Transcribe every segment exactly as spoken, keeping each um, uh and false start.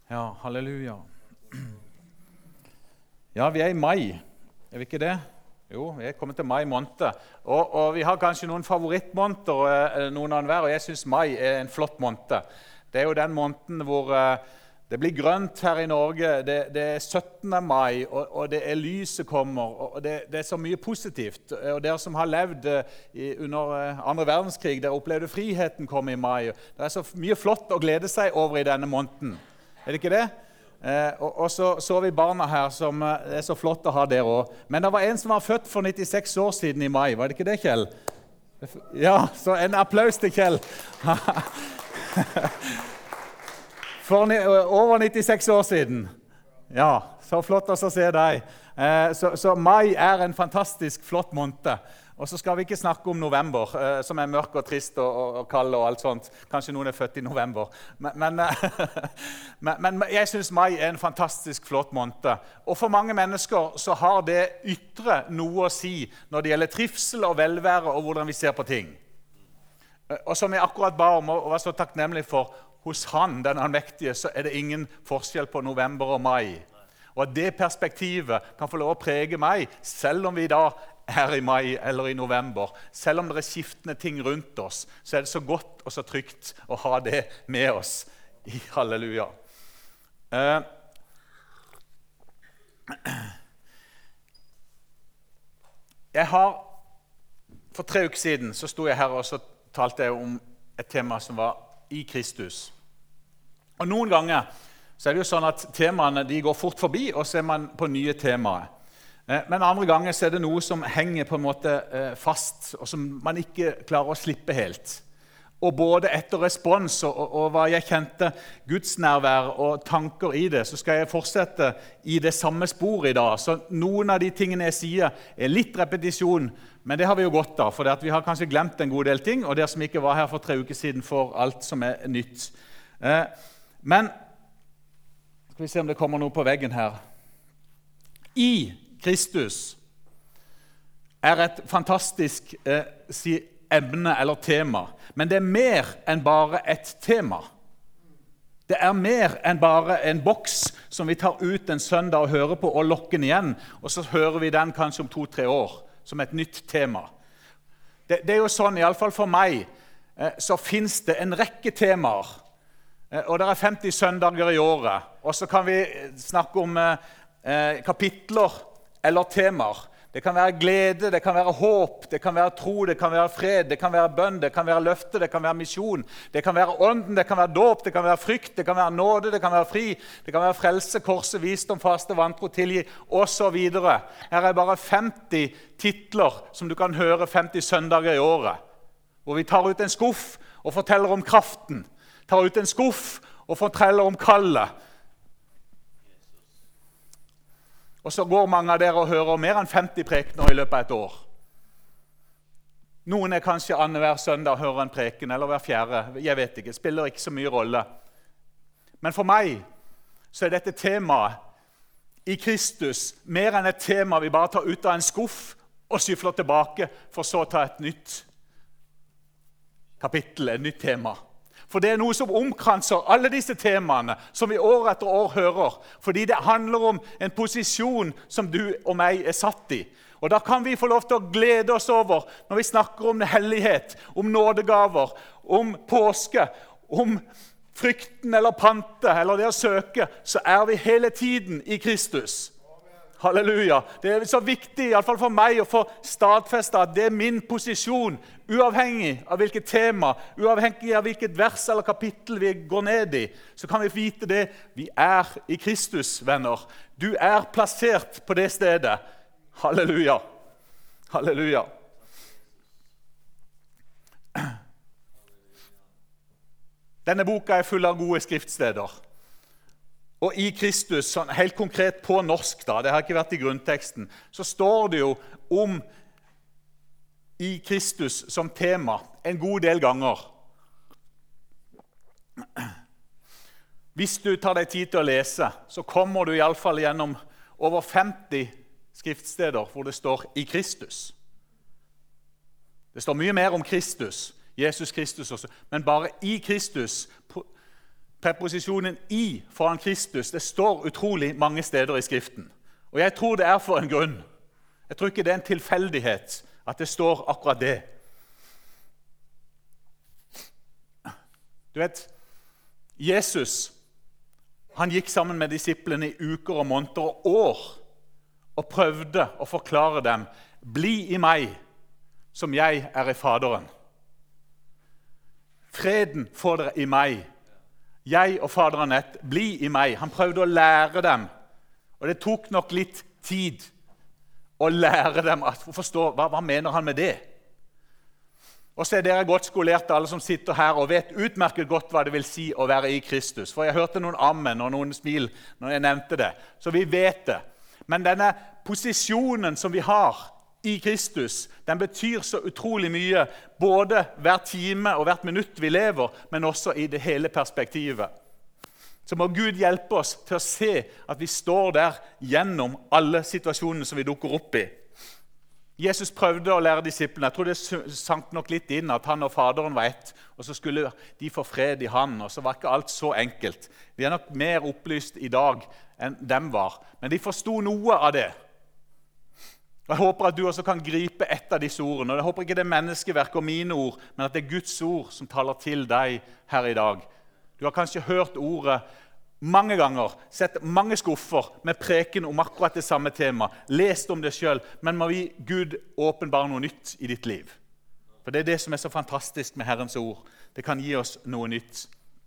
Ja, halleluja. Ja, vi er i mai, er vi ikke det? Jo, vi er kommet til mai måned, og, og vi har kanskje noen favorittmåneder, noen av hver, og jeg synes mai er en flott måned. Det er jo den måneden hvor uh, det blir grønt her i Norge, det, det er syttende mai, og, og det er lyset kommer, og det, det er så mye positivt. Og dere som har levd uh, i, under uh, andre verdenskrig, dere opplevde friheten komme i mai. Det er så mye flott å glede seg over i denne måneden. Er det ikke det? Eh, og, og så så vi barna her, som eh, er så flott å ha der også. Men det var en som var født for nittiseks år siden i mai, var det ikke det, Kjell? Ja, så en applaus til Kjell. For ni, over nittiseks år siden. Ja, så flott å se deg. Eh, så, så mai er en fantastisk flott måned. Og så skal vi ikke snakke om november, eh, som er mørk og trist og, og, og kald og alt sånt. Kanskje noen er født i november. Men, men, men, men jeg synes mai er en fantastisk flott måned. Og for mange mennesker så har det ytre noe å si når det gjelder trivsel og velvære og hvordan vi ser på ting. Og som jeg akkurat ba om og var så takknemlig for, hos han, den allmektige, så er det ingen forskjell på november og mai. Og at det perspektivet kan få lov å prege meg, selv om vi da her i mai eller i november. Selv om det er skiftende ting rundt oss, så er det så godt og så trygt å ha det med oss i halleluja. Uh, jeg har, for tre uker siden, så sto jeg her og så talte jeg om et tema som var i Kristus. Og noen ganger så er det jo sånn at temaene de går fort forbi, og så er man på nye temaer. Men andre ganger så er det noe som henger på en måte fast, og som man ikke klarer å slippe helt. Og både etter respons og, og, og hva jeg kjente, Guds nærvær og tanker i det, så skal jeg fortsette i det samme sporet i dag. Så noen av de tingene jeg sier er litt repetisjon, men det har vi jo godt av, for vi har kanskje glemt en god del ting, og dere som ikke var her for tre uker siden får alt som er nytt. Men skal vi se om det kommer noe på veggen her. I Kristus er et fantastisk eh, si, emne eller tema, men det er mer enn bare et tema. Det er mer enn bare en boks som vi tar ut en søndag og hører på og lokker den igjen, og så hører vi den kanskje om to-tre år som et nytt tema. Det, det er jo sånn, i alle fall for meg, eh, så finnes det en rekke temaer, eh, og det er femti søndager i året, og så kan vi snakke om eh, kapitler, eller temaer. Det kan være glede, det kan være håp, det kan være tro, det kan være fred, det kan være bønn, det kan være løfte, det kan være misjon, det kan være ånden, det kan være dåp, det kan være frykt, det kan være nåde, det kan være fri, det kan være frelse, korse, visdom, faste, vantro, tilgi, og så videre. Her er bare femti titler som du kan høre femti søndager i året, hvor vi tar ut en skuff og forteller om kraften, tar ut en skuff og forteller om kallet. Og så går mange av dere og hører mer enn femti prekener i løpet av et år. Noen er kanskje annet hver søndag og hører en preken, eller hver fjerde. Jeg vet ikke, det spiller ikke så mye rolle. Men for meg så er dette temaet i Kristus mer enn et tema vi bare tar ut av en skuff og skyfler tilbake, for så å ta et nytt kapittel, et nytt tema. For det er noe som omkranser alle disse temaene som vi år etter år hører, fordi det handler om en posisjon som du og meg er satt i. Og da kan vi få lov til å glede oss over når vi snakker om hellighet, om nådegaver, om påske, om frykten eller pante, eller det å søke, så er vi hele tiden i Kristus. Halleluja. Det er så viktig, i alle fall for meg, å få stadfestet at det er min posisjon, uavhengig av hvilket tema, uavhengig av hvilket vers eller kapittel vi går ned i, så kan vi vite det. Vi er i Kristus, venner. Du er plassert på det stedet. Halleluja. Halleluja. Denne boka er full av gode skriftsteder. Og i Kristus, sånn helt konkret på norsk, da, det har ikke vært i grunnteksten, så står det jo om i Kristus som tema en god del ganger. Hvis du tar deg tid til å lese, så kommer du i alle fall gjennom over femti skriftsteder hvor det står i Kristus. Det står mye mer om Kristus, Jesus Kristus også, men bare i Kristus preposisjonen i foran Kristus, det står utrolig mange steder i Skriften. Og jeg tror det er for en grunn. Jeg tror ikke det er en tilfeldighet at det står akkurat det. Du vet, Jesus, han gikk sammen med disiplene i uker og måneder og år og prøvde å forklare dem, bli i meg som jeg er i Faderen. Freden får dere i meg. Jeg og Faderen ett, bli i meg. Han prøvde å lære dem, og det tok nok litt tid å lære dem å forstå hva, hva mener han med det. Og så er dere godt skolerte, alle som sitter her, og vet utmerket godt hva det vil si å være i Kristus. For jeg hørte noen amen og noen smil når jeg nevnte det, så vi vet det. Men denne posisjonen som vi har i Kristus, den betyr så utrolig mye, både hver time og hvert minutt vi lever, men også i det hele perspektivet. Så må Gud hjelpe oss til å se at vi står der gjennom alle situasjonene som vi dukker opp i. Jesus prøvde å lære disiplene, jeg tror det sank nok litt inn at han og Faderen var ett, og så skulle de få fred i han, og så var ikke alt så enkelt. Vi er nok mer opplyst i dag enn dem var, men de forstod noe av det. Og jeg håper at du også kan gripe ett av disse ordene, og jeg håper ikke det er menneskeverk og mine ord, men at det er Guds ord som taler til deg her i dag. Du har kanskje hørt ordet mange ganger, sett mange skuffer med preken om akkurat det samme tema, lest om det selv, men må vi Gud åpenbare noe nytt i ditt liv. For det er det som er så fantastisk med Herrens ord. Det kan gi oss noe nytt.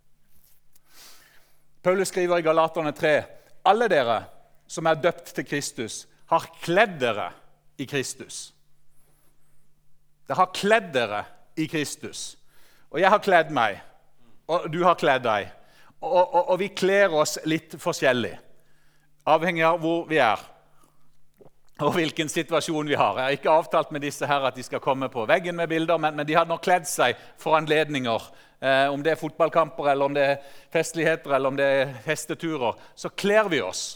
Paulus skriver i Galaterne tre, alle dere som er døpt til Kristus, har kledd dere i Kristus. Det har kledd dere i Kristus. Og jeg har kledd meg, og du har kledd deg. Og, og, og vi kler oss litt forskjellig, avhengig av hvor vi er, og hvilken situasjon vi har. Jeg har ikke avtalt med disse her at de skal komme på veggen med bilder, men, men de har nok kledd seg for anledninger. Eh, om det er fotballkamper, eller om det er festligheter, eller om det er hesteturer, så kler vi oss.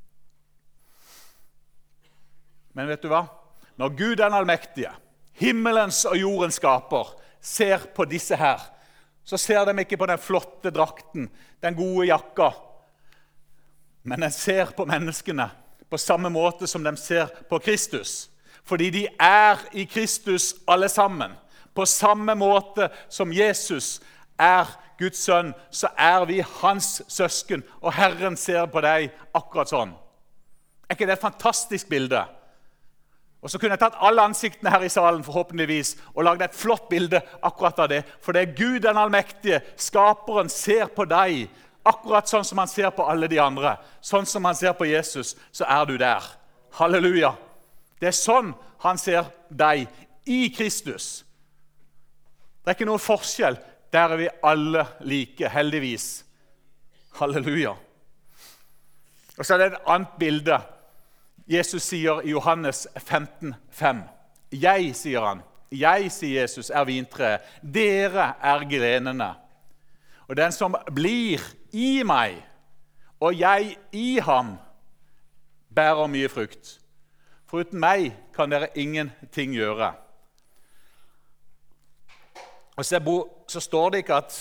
Men vet du hva? Når Gud den allmektige, himmelens og jordens skaper, ser på disse her, så ser de ikke på den flotte drakten, den gode jakka, men de ser på menneskene på samme måte som de ser på Kristus. Fordi de er i Kristus alle sammen. På samme måte som Jesus er Guds sønn, så er vi hans søsken, og Herren ser på deg akkurat sånn. Er ikke det et fantastisk bilde? Og så kunne jeg tatt alle ansiktene her i salen forhåpentligvis og lagd et flott bilde akkurat av det. For det er Gud den allmektige, skaperen, ser på deg akkurat sånn som han ser på alle de andre. Sånn som han ser på Jesus, så er du der. Halleluja! Det er sånn han ser deg i Kristus. Det er ikke noe forskjell. Der er vi alle like, heldigvis. Halleluja! Og så er det et annet bilde. Jesus sier i Johannes femten fem, jeg, sier han, jeg, sier Jesus, er vintreet, dere er grenene. Og den som blir i meg, og jeg i ham, bærer mye frukt. Foruten meg kan dere ingenting gjøre. Og så, så står det ikke at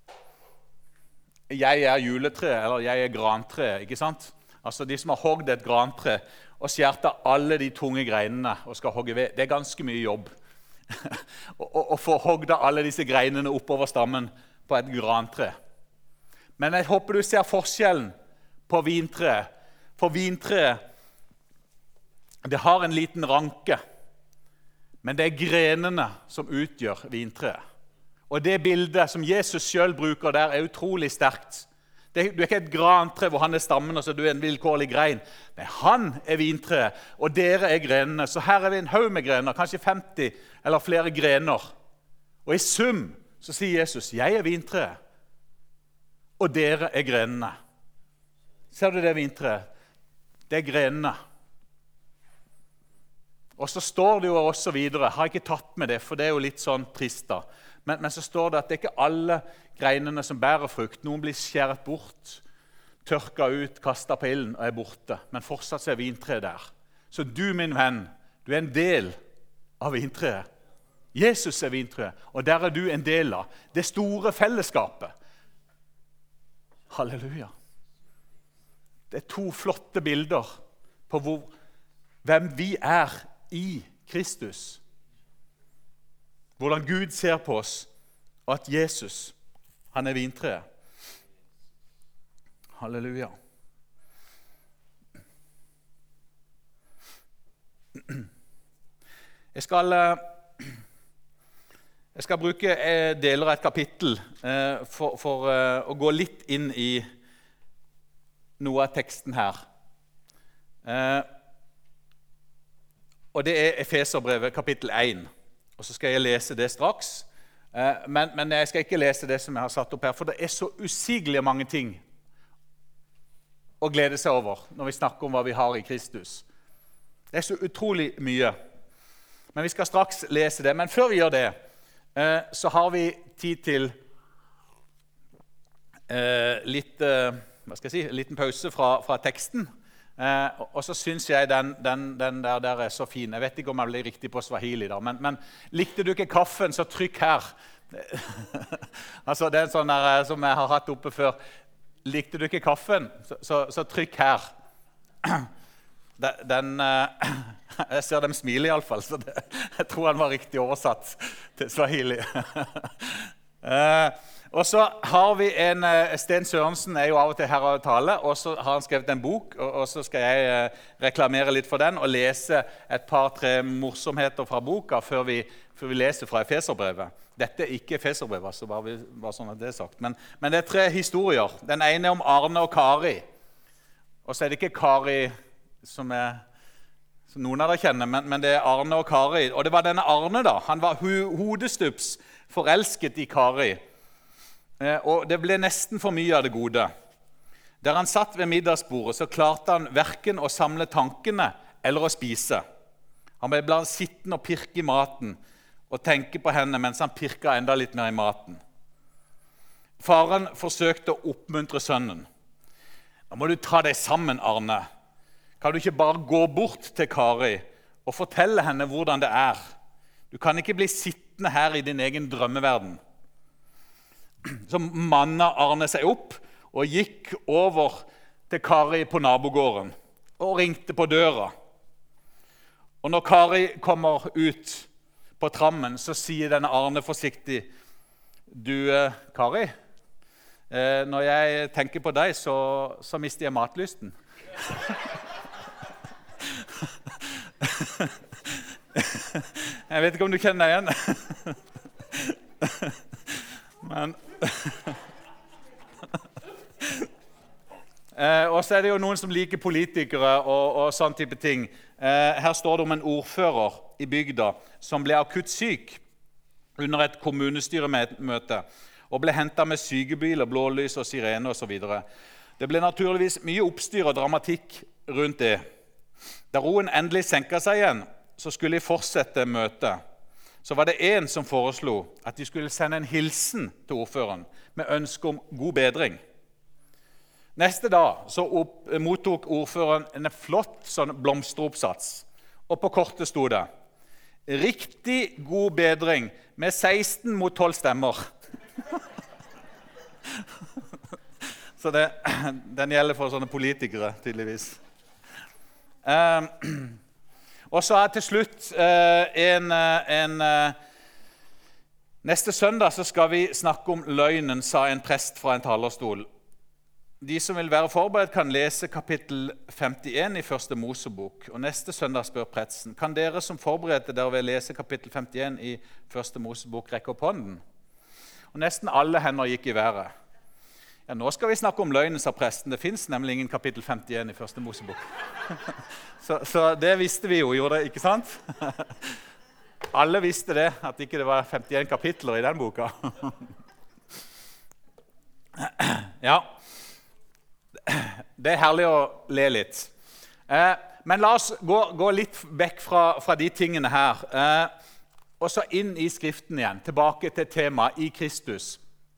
jeg er juletre, eller jeg er grantre, ikke sant? Altså de som har hogd et grantre, og skjært av alle de tunge greinene og skal hogge ved. Det er ganske mye jobb å få hogd av alle disse greinene oppover stammen på et grantre. Men jeg håper du ser forskjellen på vintreet. For vintreet, det har en liten ranke, men det er grenene som utgjør vintreet. Og det bildet som Jesus selv bruker der er utrolig sterkt. Det, du er ikke et grantre hvor han er stammen og så du er en vilkårlig grein. Nei, han er vintreet, og dere er grenene. Så her er vi en haug med grener, kanskje femti eller flere grener. Og i sum så sier Jesus, jeg er vintreet, og dere er grenene. Ser du det vintreet? Det er grenene. Og så står det jo også videre, jeg har ikke tatt med det, for det er jo litt sånn trist da. Men, men så står det at det er ikke alle greinene som bærer frukt. Noen blir skjæret bort, tørka ut, kastet på ilden og er borte. Men fortsatt så er vintreet der. Så du, min venn, du er en del av vintreet. Jesus er vintreet, og der er du en del av det store fellesskapet. Halleluja. Det er to flotte bilder på hvor, hvem vi er i Kristus. Hvordan Gud ser på oss, og at Jesus, han er vintreet. Halleluja. Jeg skal, jeg skal bruke deler av et kapittel for, for å gå litt inn i noe av teksten her. Og det er Efeserbrevet kapittel én. Og så skal jeg lese det straks. Men, men jeg skal ikke lese det som jeg har satt opp her, for det er så usigelig mange ting å glede seg over når vi snakker om hva vi har i Kristus. Det er så utrolig mye. Men vi skal straks lese det. Men før vi gjør det, så har vi tid til litt, hva skal jeg si, en liten pause fra, fra teksten. Og så synes jeg den, den, den der, der er så fin. Jeg vet ikke om jeg blir riktig på Swahili da, men, men likte du ikke kaffen, så trykk her. Altså, det er en sånn der, som jeg har hatt oppe før. Likte du ikke kaffen, så, så, så trykk her. Den, jeg ser dem smile i alle fall, så det, jeg tror han var riktig oversatt til Swahili. Og så har vi en, Sten Sørensen er jo av og til her og tale, og så har han skrevet en bok, og, og så skal jeg reklamere litt for den, og lese et par-tre morsomheter fra boka før vi, før vi leser fra Efeserbrevet. Dette er ikke Efeserbrevet, så bare, vi, bare sånn at det er sagt. Men, men det er tre historier. Den ene er om Arne og Kari. Og så er det ikke Kari som, er, som noen av dere kjenner, men, men det er Arne og Kari. Og det var denne Arne da, han var ho hodestups forelsket i Kari. Eh, og det ble nesten for mye av det gode. Der han satt ved middagsbordet, så klarte han hverken å samle tankene eller å spise. Han ble blant sittende og pirke i maten, og tenke på henne mens han pirket enda litt mer i maten. Faren forsøkte å oppmuntre sønnen. Nå må du ta deg sammen, Arne. Kan du ikke bare gå bort til Kari og fortelle henne hvordan det er? Du kan ikke bli sittende her i din egen drømmeverden. Så mannet Arne seg opp og gikk over til Kari på nabogården og ringte på døra. Og når Kari kommer ut på trammen, så sier denne Arne forsiktig, du, Kari, eh, når jeg tenker på deg, så, så mister jeg matlysten. Jeg vet ikke om du kjenner deg igjen. Men eh, og så er det jo noen som liker politikere og, og sånn type ting. Eh, her står det om en ordfører i bygda som ble akutt syk under et kommunestyremøte og ble hentet med sykebil og blålys og sirene og så videre. Det ble naturligvis mye oppstyr og dramatikk rundt det. Da roen endelig senket seg igjen, så skulle de fortsette møtet. Så var det en som foreslo at de skulle sende en hilsen til ordføreren med ønske om god bedring. Neste dag så opp, mottok ordføreren en flott sånn blomsteroppsats, og på kortet stod det riktig god bedring med seksten mot tolv stemmer. Så det, den gjelder for sånne politikere, tydeligvis. Um, og så er til slutt uh, en, en uh, neste søndag så skal vi snakke om løgnen, sa en prest fra en talerstol. De som vil være forberedt kan lese kapittel femtien i første Mosebok. Og neste søndag spør presten, kan dere som forberedte dere vil lese kapittel femtien i første Mosebok rekke opp hånden? Og nesten alle hender gikk i været. Ja, nå skal vi snakke om løgnen, sa presten. Det finnes nemlig ingen kapittel femtien i første Mosebok. så, så det visste vi jo, gjorde det, ikke sant? Alle visste det, at ikke det var femtien kapitler i den boka. Ja. Det er herlig å le litt. Eh, men la oss gå, gå litt vekk fra, fra de tingene her. Eh, og så inn i Skriften igjen, tilbake til temaet i Kristus.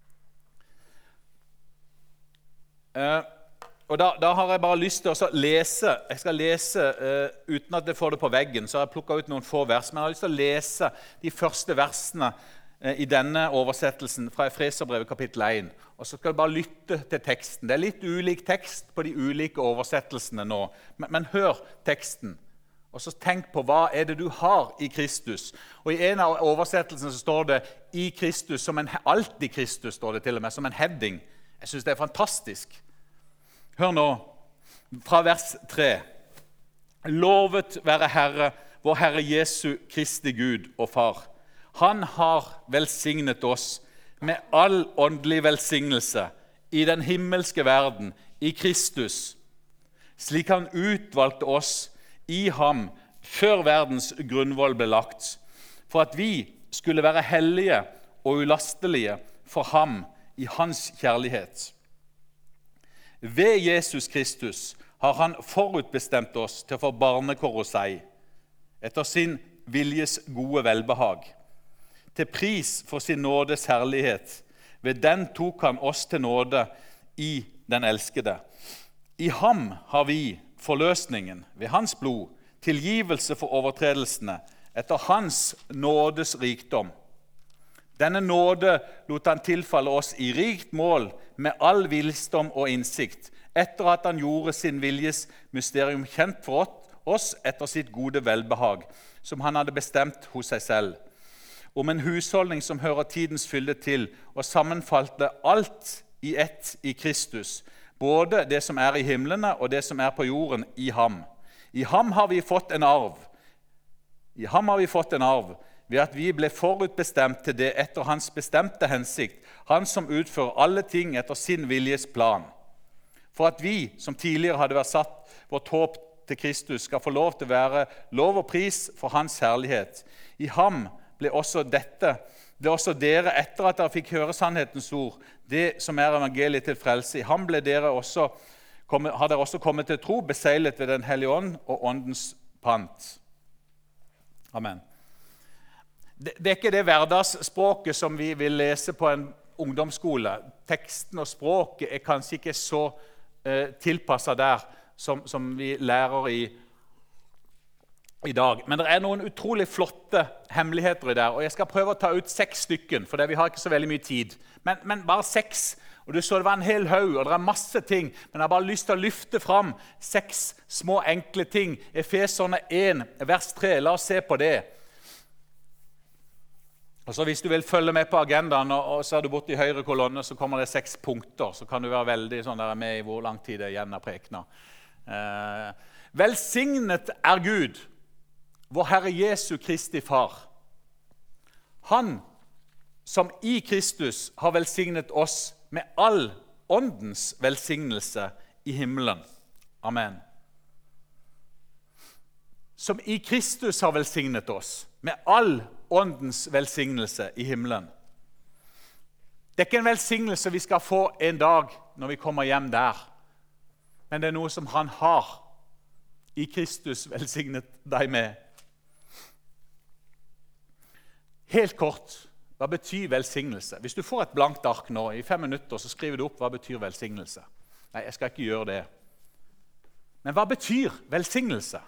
Eh, og da, da har jeg bare lyst til å lese, jeg skal lese eh, uten at jeg får det på veggen, så har jeg plukket ut noen få vers, men jeg har lyst til å lese de første versene i denne oversettelsen fra Efeserbrevet kapittel én. Og så skal du bare lytte til teksten. Det er litt ulik tekst på de ulike oversettelsene nå. Men, men hør teksten. Og så tenk på hva er det du har i Kristus. Og i en av oversettelsene så står det i Kristus, som en, alt i Kristus står det til og med, som en heading. Jeg synes det er fantastisk. Hør nå, fra vers tre. Lovet være Herre, vår Herre Jesu Kristi Gud og Far. Han har velsignet oss med all åndelig velsignelse i den himmelske verden, i Kristus, slik han utvalgte oss i ham før verdens grunnvoll ble lagt, for at vi skulle være hellige og ulastelige for ham i hans kjærlighet. Ved Jesus Kristus har han forutbestemt oss til å få barnekår hos seg, etter sin viljes gode velbehag, til pris for sin nådes herlighet. Ved den tok han oss til nåde i den elskede. I ham har vi forløsningen ved hans blod, tilgivelse for overtredelsene, etter hans nådes rikdom. Denne nåde lot han tilfalle oss i rikt mål med all visdom og innsikt, etter at han gjorde sin viljes mysterium kjent for oss etter sitt gode velbehag, som han hadde bestemt hos seg selv. Om en husholdning som hører tidens fylde til, og sammenfalte alt i ett i Kristus, både det som er i himlene og det som er på jorden i ham. I ham har vi fått en arv. I ham har vi fått en arv, ved at vi ble forutbestemt til det etter hans bestemte hensikt, han som utfører alle ting etter sin viljes plan. For at vi, som tidligere hadde vært satt vårt håp til Kristus, skal få lov til å være lov og pris for hans herlighet. I ham ble også dette, ble også dere, etter at dere fikk høre sannhetens ord, det som er evangeliet til frelse. I ham ble dere også, har dere også kommet til tro, beseglet ved den hellige ånd og åndens pant. Amen. Det, det er ikke det hverdagsspråket som vi vil lese på en ungdomsskole. Teksten og språket er kanskje ikke så eh, tilpasset der som, som vi lærer i i dag. Men det er noen utrolig flotte hemmeligheter i der, og jeg skal prøve å ta ut seks stykken, for vi har ikke så veldig mye tid. Men, men bare seks, og du så det var en hel haug, og det er masse ting, men jeg har bare lyst til å løfte fram seks små enkle ting. Efeserne én, vers tre, la oss se på det. Og så hvis du vil følge med på agendaen, og, og så er du borte i høyre kolonne, så kommer det seks punkter, så kan du være veldig sånn der med i hvor lang tid det er igjen av prekena. Eh, velsignet er Gud, vår Herre Jesu Kristi Far. Han som i Kristus har velsignet oss med all åndens velsignelse i himmelen. Amen. Som i Kristus har velsignet oss med all åndens velsignelse i himmelen. Det er ikke en velsignelse vi skal få en dag når vi kommer hjem der, men det er noe som han har i Kristus velsignet deg med. Helt kort, hva betyr velsignelse? Hvis du får et blankt ark nå, i fem minutter, så skriver du opp hva betyr velsignelse. Nei, jeg skal ikke gjøre det. Men hva betyr velsignelse?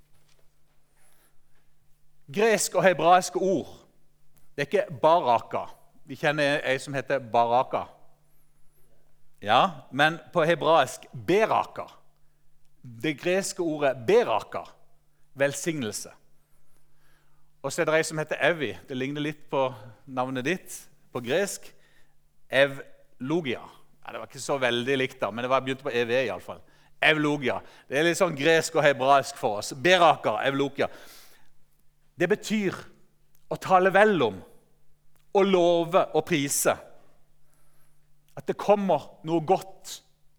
Gresk og hebraiske ord, det er ikke baraka. Vi kjenner en som heter baraka. Ja, men på hebraisk beraka. Det greske ordet beraka, velsignelse. Og så er det en som heter Evi. Det ligner litt på navnet ditt på gresk. Evlogia. Ja, det var ikke så veldig likt da, men det var begynt på E V i alle fall. Evlogia. Det er litt sånn gresk og hebraisk for oss. Beraka, evlogia. Det betyr å tale vel om, å love og prise. At det kommer noe godt.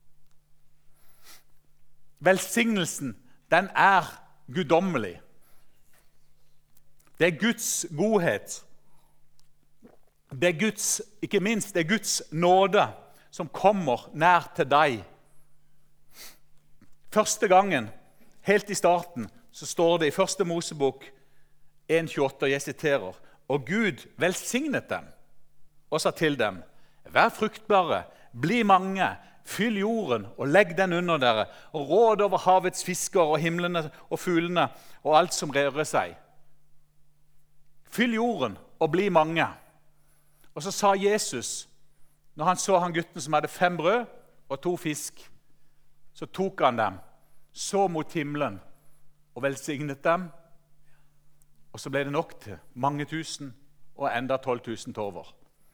Velsignelsen, den er guddommelig. Det er Guds godhet. Det er Guds, ikke minst, det er Guds nåde som kommer nær til deg. Første gangen, helt i starten, så står det i første Mosebok en tjueåtte, og jeg siterer, «Og Gud velsignet dem, og sa til dem, vær fruktbare, bli mange, fyll jorden og legg den under dere, og råd over havets fisker og himlene og fuglene og alt som rører seg. Fyll jorden og bli mange. Og så sa Jesus, når han så han gutten som hadde fem brød og to fisk, så tok han dem, så mot himmelen og velsignet dem. Og så ble det nok til mange tusen og enda tolv tusen til over.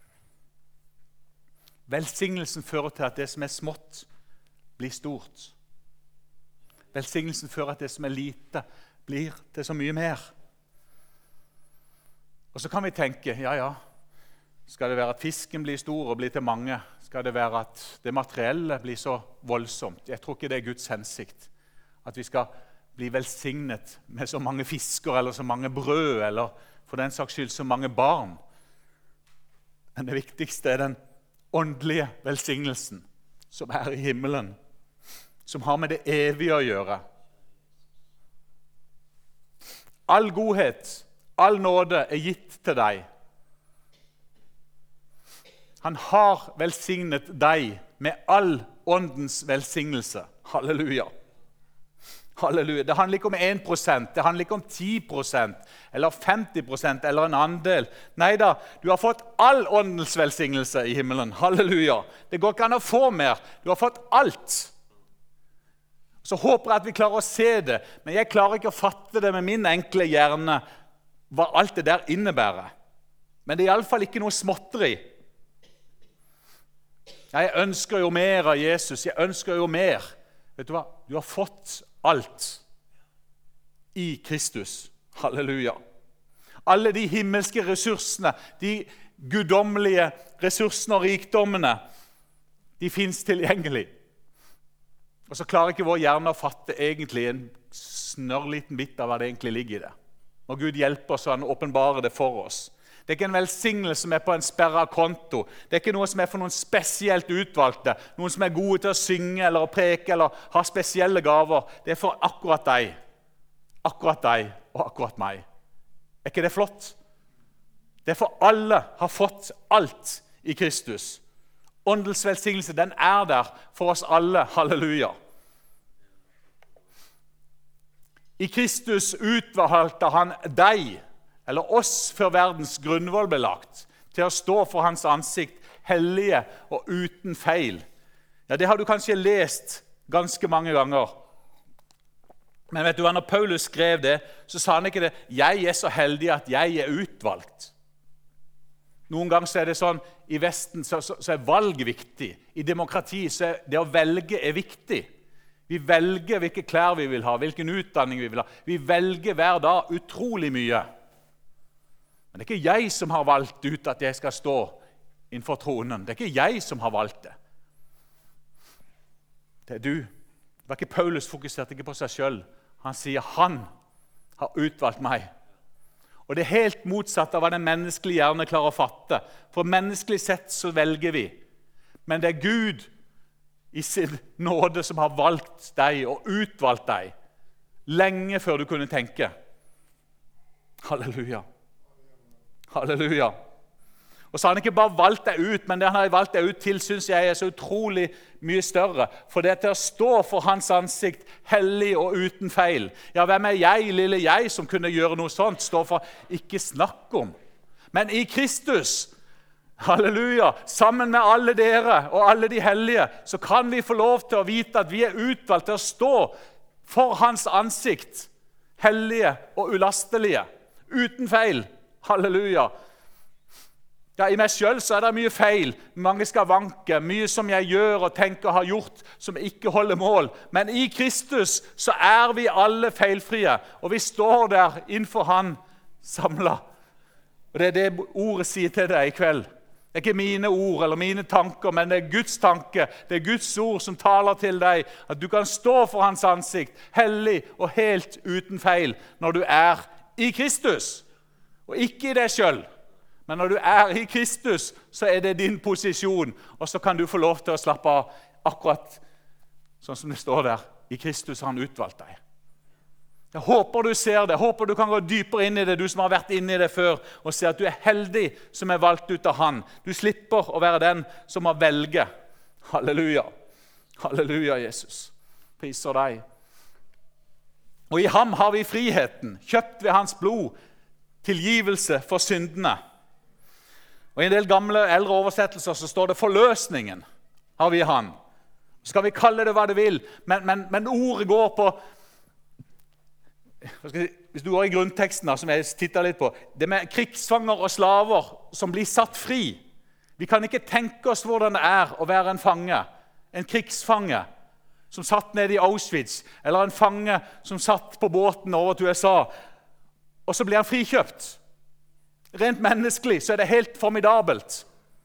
Velsignelsen fører til at det som er smått blir stort. Velsignelsen fører til at det som er lite blir til så mye mer. Og så kan vi tenke, ja ja, skal det være at fisken blir stor og blir til mange? Skal det være at det materielle blir så voldsomt? Jeg tror ikke det er Guds hensikt. At vi skal bli velsignet med så mange fisker eller så mange brød, eller for den saks skyld så mange barn. Men det viktigste er den åndelige velsignelsen som er i himmelen, som har med det evige å gjøre. All godhet, all nåde er gitt til deg. Han har velsignet deg med all åndens velsignelse. Halleluja. Halleluja. Det handler ikke om én prosent, det handler ikke om ti prosent, eller femti prosent, eller en andel. Neida, du har fått all åndens velsignelse i himmelen. Halleluja. Det går ikke an å få mer. Du har fått alt. Så håper jeg at vi klarer å se det, men jeg klarer ikke å fatte det med min enkle hjerne, hva alt det der innebærer. Men det er i alle fall ikke noe småtteri. Jeg ønsker jo mer av Jesus, jeg ønsker jo mer. Vet du hva? Du har fått alt i Kristus. Halleluja. Alle de himmelske ressursene, de guddommelige ressursene og rikdommene, de finnes tilgjengelig. Og så klarer ikke vår hjerne å fatte egentlig en snørrliten bit av hva det egentlig ligger i det. Når Gud hjelper oss, så han åpenbarer det for oss. Det er ikke en velsignelse som er på en sperret konto. Det er ikke noe som er for noen spesielt utvalgte, noen som er gode til å synge eller å preke eller ha spesielle gaver. Det er for akkurat deg, akkurat deg og akkurat meg. Er ikke det flott? Det er for alle har fått alt i Kristus. Åndens velsignelse, den er der for oss alle. Halleluja. I Kristus utvalgte han deg, eller oss før verdens grunnvoll ble lagt, til å stå for hans ansikt, hellige og uten feil. Ja, det har du kanskje lest ganske mange ganger. Men vet du hva, når Paulus skrev det, så sa han ikke det, jeg er så heldig at jeg er utvalgt. Noen ganger så er det sånn, i Vesten så, så, så er valg viktig. I demokrati så er det å velge er viktig. Vi velger hvilke klær vi vil ha, hvilken utdanning vi vil ha. Vi velger hver dag utrolig mye. Men det er ikke jeg som har valgt ut at jeg skal stå innenfor tronen. Det er ikke jeg som har valgt det. Det er du. Det var ikke Paulus fokuserte ikke på seg selv. Han sier, han har utvalgt meg. Og det er helt motsatt av hva den menneskelige hjerne klarer å fatte. For menneskelig sett så velger vi. Men det er Gud i sin nåde som har valgt deg og utvalgt deg lenge før du kunne tenke. Halleluja. Halleluja. Og så har han ikke bare valgt deg ut, men det han har valgt deg ut til, synes jeg er så utrolig mye større. For det er til å stå for hans ansikt, hellig og uten feil. Ja, hvem er jeg, lille jeg, som kunne gjøre noe sånt? Stå for, ikke snakk om. Men i Kristus, halleluja, sammen med alle dere og alle de hellige, så kan vi få lov til å vite at vi er utvalgt til å stå for hans ansikt, hellige og ulastelige, uten feil. Halleluja. Ja, i meg selv så er det mye feil, mange skavanker, mye som jeg gjør og tenker og har gjort som ikke holder mål. Men i Kristus så er vi alle feilfrie, og vi står der innenfor han samlet. Og det er det ordet sier til deg i kveld. Det er ikke mine ord eller mine tanker, men det er Guds tanke. Det er Guds ord som taler til deg, at du kan stå for hans ansikt, hellig og helt uten feil, når du er i Kristus, og ikke i deg selv. Men når du er i Kristus, så er det din posisjon, og så kan du få lov til å slappe av akkurat sånn som det står der. I Kristus har han utvalgt deg. Jeg håper du ser det, jeg håper du kan gå dypere inn i det, du som har vært inne i det før, og se at du er heldig som er valgt ut av han. Du slipper å være den som må velge. Halleluja. Halleluja, Jesus. Priser deg. Og i ham har vi friheten, kjøpt ved hans blod, tilgivelse for syndene. Og i en del gamle, eldre oversettelser så står det forløsningen har vi i han. Skal vi kalle det hva det vil, men, men, men ordet går på, hva skal jeg si, hvis du går i grunnteksten da, som jeg tittet litt på, det med krigsfanger og slaver som blir satt fri. Vi kan ikke tenke oss hvordan det er å være en fange, en krigsfange som satt nede i Auschwitz, eller en fange som satt på båten over til U S A, og så blir han frikjøpt. Rent menneskelig så er det helt formidabelt.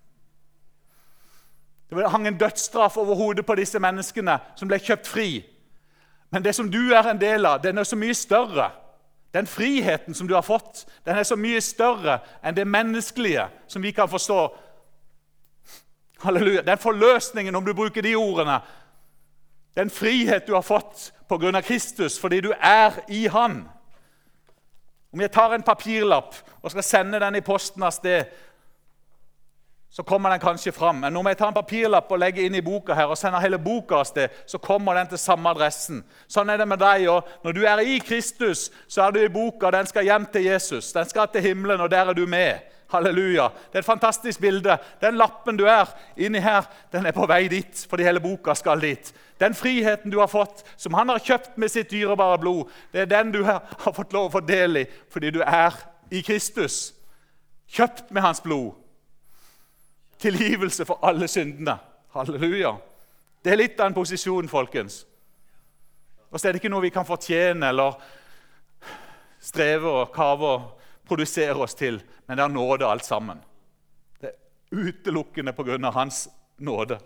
Det hang en dødsstraff over hodet på disse menneskene som ble kjøpt fri. Men det som du er en del av, den er så mye større. Den friheten som du har fått, den er så mye større enn det menneskelige som vi kan forstå. Halleluja. Den forløsningen, om du bruker de ordene, den frihet du har fått på grunn av Kristus, fordi du er i han. Om jeg tar en papirlapp og skal sende den i posten av sted, så kommer den kanskje fram. Men når jeg tar en papirlapp og legger inn i boka her og sender hele boka av sted, så kommer den til samme adressen. Sånn er det med deg, og når du er i Kristus, så er du i boka, den skal hjem til Jesus. Den skal til himmelen, og der er du med. Halleluja. Det er et fantastisk bilde. Den lappen du er inni her, den er på vei dit, fordi hele boka skal dit. Den friheten du har fått, som han har kjøpt med sitt dyrebare blod, det er den du har fått lov å få del i, fordi du er i Kristus. Kjøpt med hans blod. Tilgivelse for alle syndene. Halleluja. Det er litt av en posisjon, folkens. Og så er det ikke noe vi kan fortjene eller streve og kave og produsere oss til, men det er nåde alt sammen. Det er utelukkende på grunn av hans nåde.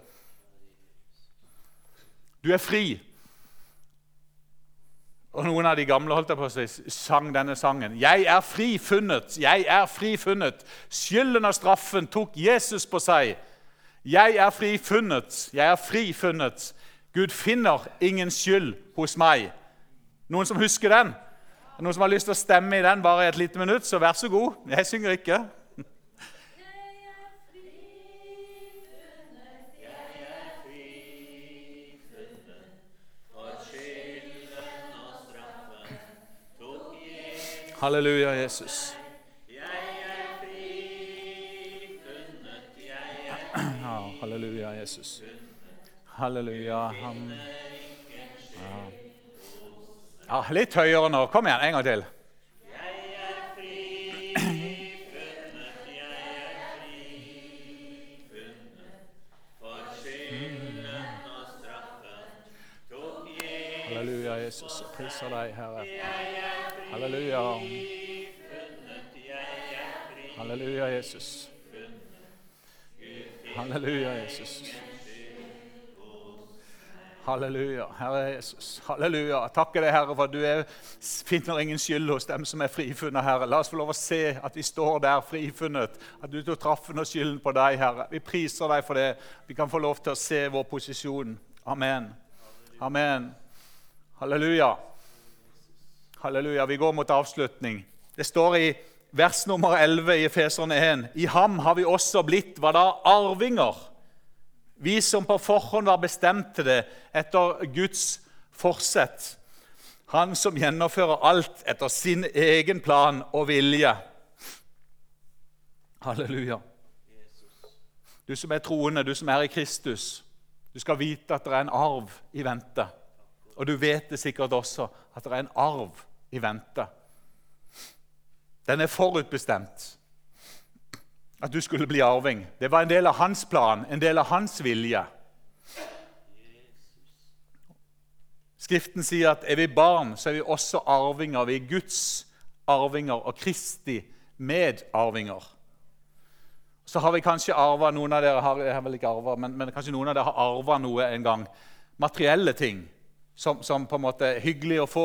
Du er fri. Og noen av de gamle holdt jeg på å si, sang denne sangen. Jeg er frifunnet, jeg er frifunnet. Skylden og straffen tok Jesus på seg. Jeg er frifunnet, jeg er frifunnet. Gud finner ingen skyld hos meg. Noen som husker den? Noen som har lyst til å stemme i den bare i et lite minutt, så vær så god. Jeg synger ikke. Halleluja, Jesus. Ja, halleluja, Jesus. Halleluja. Han... Ja. Ja, litt høyere nå. Kom igjen, en gang til. Halleluja, Jesus. Jeg priser deg, Herre. Halleluja. Halleluja, Jesus. Halleluja, Jesus. Halleluja, Herre Jesus. Halleluja. Takker deg, Herre, for at du er, finner ingen skyld hos dem som er frifunnet, Herre. La oss få lov å se at vi står der frifunnet, at du tar traffen og skylden på deg, Herre. Vi priser deg for det. Vi kan få lov til å se vår posisjon. Amen. Amen. Halleluja. Halleluja. Vi går mot avslutning. Det står i vers nummer elleve i Efeserne en. I ham har vi også blitt, hva da? Arvinger. Vi som på forhånd var bestemt til det etter Guds forsett. Han som gjennomfører alt etter sin egen plan og vilje. Halleluja. Du som er troende, du som er i Kristus, du skal vite at det er en arv i vente. Og du vet det sikkert også, at det er en arv i vente. Den er forutbestemt. At du skulle bli arving. Det var en del av hans plan, en del av hans vilje. Skriften sier at er vi barn, så er vi også arvinger. Vi er Guds arvinger og Kristi medarvinger. Så har vi kanskje arvet, noen av dere har, jeg har vel ikke arvet, men, men kanskje noen av dere har arvet noe en gang. Materielle ting, som, som på en måte er hyggelig å få.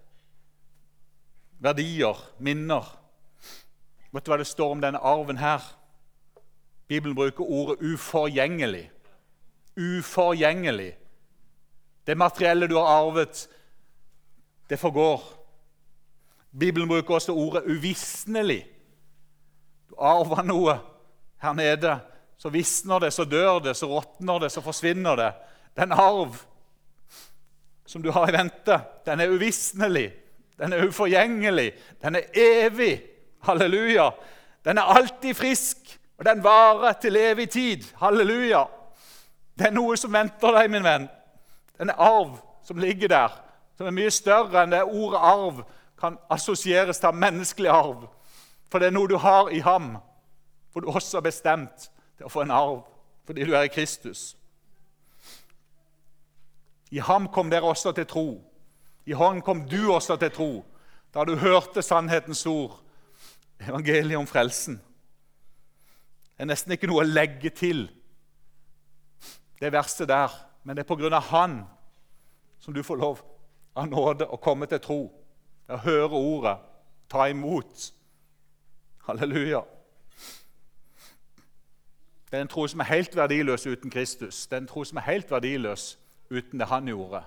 Verdier, minner. Vet du hva det står om denne arven her? Bibelen bruker ordet uforgjengelig. Uforgjengelig. Det materielle du har arvet, det forgår. Bibelen bruker også ordet uvisnelig. Du arver noe her nede, så visner det, så dør det, så råtner det, så forsvinner det. Den arv som du har i vente, den er uvisnelig. Den er uforgjengelig. Den er evig. Halleluja. Den er alltid frisk. Og den varer til evig tid. Halleluja. Det er noe som venter deg, min venn. Denne arv som ligger der, som er mye større enn det ordet arv kan assosieres til menneskelig arv. For det er noe du har i ham, for du også er bestemt til å få en arv, fordi du er i Kristus. I ham kom dere også til tro. I ham kom du også til tro, da du hørte sannhetens ord, evangeliet om frelsen. Det er nesten ikke noe å legge til det verste der, men det er på grunn av han som du får lov av nåde å komme til tro, å høre ordet, ta imot. Halleluja. Det er en tro som er helt verdiløs uten Kristus. Det er en tro som er helt verdiløs uten det han gjorde.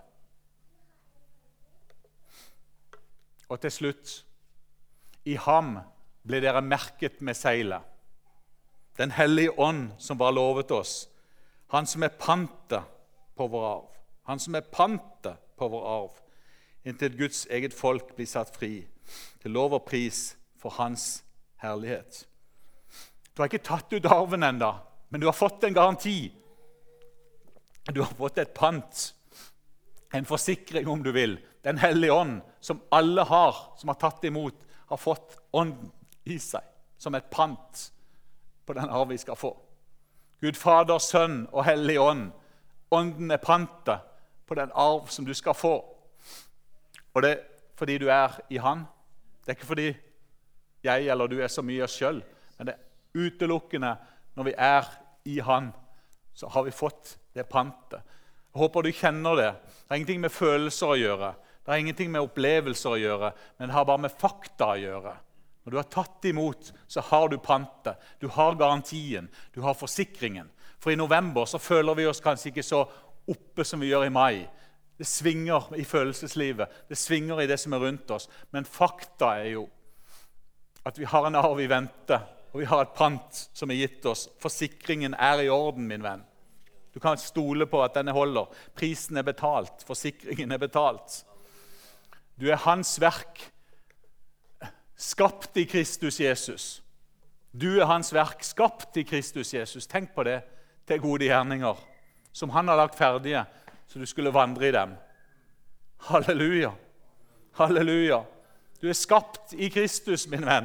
Og til slutt, i ham ble dere merket med seilet. Den hellige ånd som var lovet oss, han som er pantet på vår arv. Han som er pantet på vår arv, inntil Guds eget folk blir satt fri, til lov og pris for hans herlighet. Du har ikke tatt ut arven enda, men du har fått en garanti. Du har fått et pant, en forsikring om du vil. Den hellige ånd som alle har, som har tatt imot, har fått ånden i seg, som et pant på den arv vi skal få. Gud, Fader, Sønn og Hellig Ånd. Ånden er pantet på den arv som du skal få. Og det er fordi du er i han. Det er ikke fordi jeg eller du er så mye oss selv, men det er utelukkende når vi er i han, så har vi fått det pantet. Jeg håper du kjenner det. Det har ingenting med følelser å gjøre. Det har ingenting med opplevelser å gjøre, men det har bare med fakta å gjøre. Når du har tatt imot, så har du pantet. Du har garantien. Du har forsikringen. For i november så føler vi oss kanskje ikke så oppe som vi gjør i mai. Det svinger i følelseslivet. Det svinger i det som er rundt oss. Men fakta er jo at vi har en arv i vente, og vi har et pant som er gitt oss. Forsikringen er i orden, min venn. Du kan stole på at denne holder. Prisen er betalt. Forsikringen er betalt. Du er hans verk, skapt i Kristus Jesus. Du er hans verk, skapt i Kristus Jesus. Tenk på det, til gode gjerninger, som han har lagt ferdige, så du skulle vandre i dem. Halleluja, halleluja. Du er skapt i Kristus, min venn.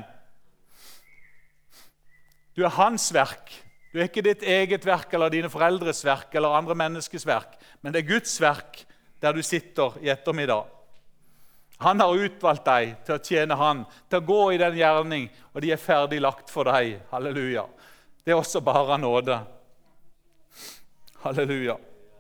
Du er hans verk. Du er ikke ditt eget verk, eller dine foreldres verk, eller andre menneskers verk, men det er Guds verk, der du sitter i ettermiddag. Han har utvalgt deg til å tjene han, til å gå i den gjerning, og de er ferdig lagt for deg. Halleluja. Det er også bare nåde. Halleluja.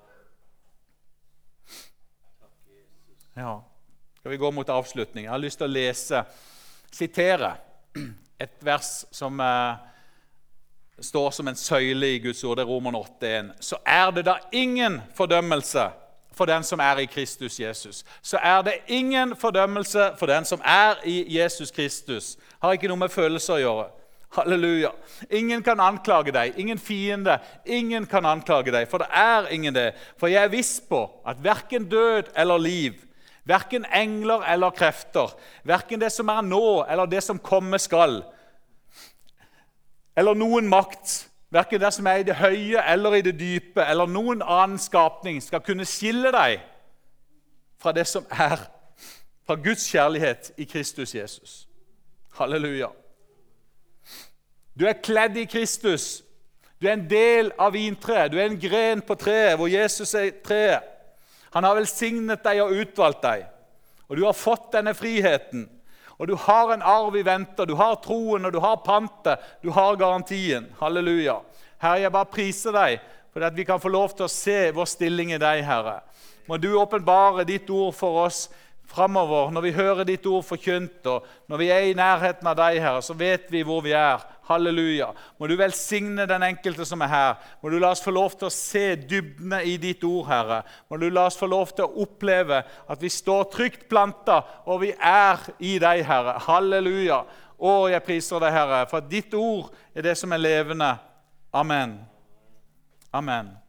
Ja, skal vi gå mot avslutning? Jeg har lyst til å lese, sitere et vers som eh, står som en søyle i Guds ord, det er Romerne åtte en. Så er det da ingen fordømmelse for den som er i Kristus Jesus. Så er det ingen fordømmelse for den som er i Jesus Kristus. Har ikke noe med følelser å gjøre. Halleluja. Ingen kan anklage deg, ingen fiende, ingen kan anklage deg, for det er ingen det. For jeg er viss på at hverken død eller liv, hverken engler eller krefter, hverken det som er nå eller det som komme skal, eller noen makt, hverken det som er i det høye eller i det dype, eller noen annen skapning, skal kunne skille deg fra det som er, fra Guds kjærlighet i Kristus Jesus. Halleluja. Du er kledd i Kristus. Du er en del av vintreet. Du er en gren på treet, hvor Jesus er treet. Han har velsignet deg og utvalgt deg, og du har fått denne friheten. Og du har en arv i vente, du har troen, og du har pantet, du har garantien. Halleluja. Herre, jeg bare priser deg, for at vi kan få lov til å se vår stilling i deg, Herre. Må du åpenbare ditt ord for oss fremover, når vi hører ditt ord forkynt, og når vi er i nærheten av deg, Herre, så vet vi hvor vi er. Halleluja. Må du velsigne den enkelte som er her. Må du la oss få lov til å se dybdene i ditt ord, Herre. Må du la oss få lov til å oppleve at vi står trygt plantet, og vi er i deg, Herre. Halleluja. Å, jeg priser deg, Herre, for ditt ord er det som er levende. Amen. Amen.